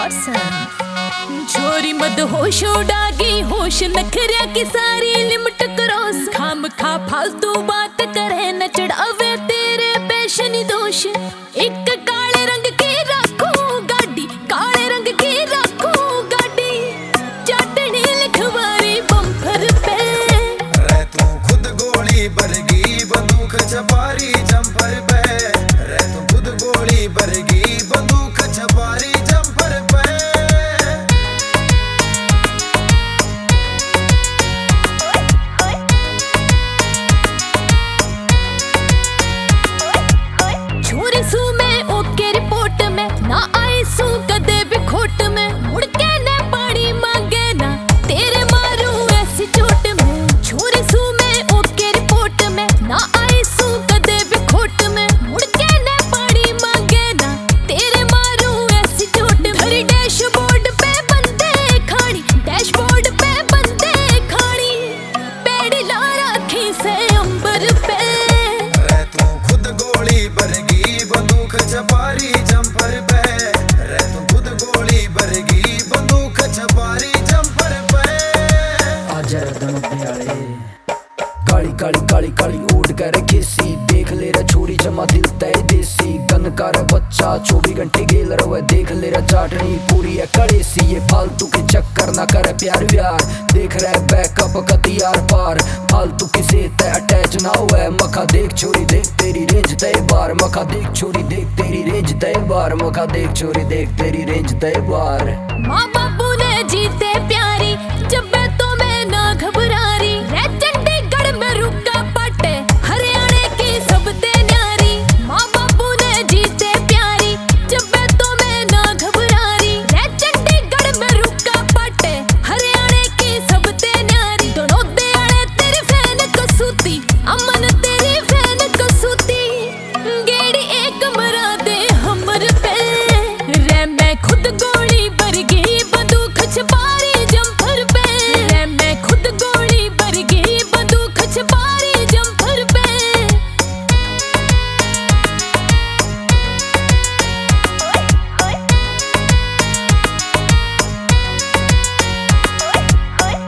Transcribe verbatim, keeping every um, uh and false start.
awesome। छोरी मत होश उड़ागी होश नखरिया की सारी लिमिट क्रॉस। खाम खा फालतू बात करे न चढ़ावे तेरे पैशन दोष। एक काले रंग की रखू गाड़ी काले रंग की रखू गाड़ी चाटनी लिखवारी बम्पर पे। रे तू खुद गोली बरगी बंदूक छपारी जंपर पे। रे तू खुद गोली बरगी बंदूक छपारी जंपर पे। छोरी सू में ओके रिपोर्ट में ना आई सू कदे भी खोट में। मुड़ के न पानी मांगे ना तेरे मारू ऐसी चोट में। छोरी सू में ओके रिपोर्ट में ना आई सू कदे भी खोट में। मुड़ के न पानी मांगे ना तेरे मारू ऐसी चोट में। धरी डैशबोर्ड पे बंदे खानी डैशबोर्ड पे बंदे खानी पेड़ी ला रखी से अंबर पे। रे तू खुद गोली बरगी बंदूक छपारी जंपर पे। रे तू खुद गोली बरगी बंदूक छपारी जंपर पे। आजा रदन प्यारे काली काली काली काली ओट कर केसी देख ले रे छोरी जमा दिल तय देसी। गन कर बच्चा चौबीस घंटे गेल रहे देख ले रे चाटनी पूरी है कड़ेसी। ये फालतू के चक्कर ना करे प्यार व्यार देख रहे बैकअप कतियार पार। फालतू किसे तय अटैच ना हुआ मखा देख छोरी देख तेरी रेंज तय बार। मखा देख छोरी देख तेरी रेंज तय बार। मखा देख छोरी देख तेरी रेंज तय बार। माँ बापू ने जीते प्यार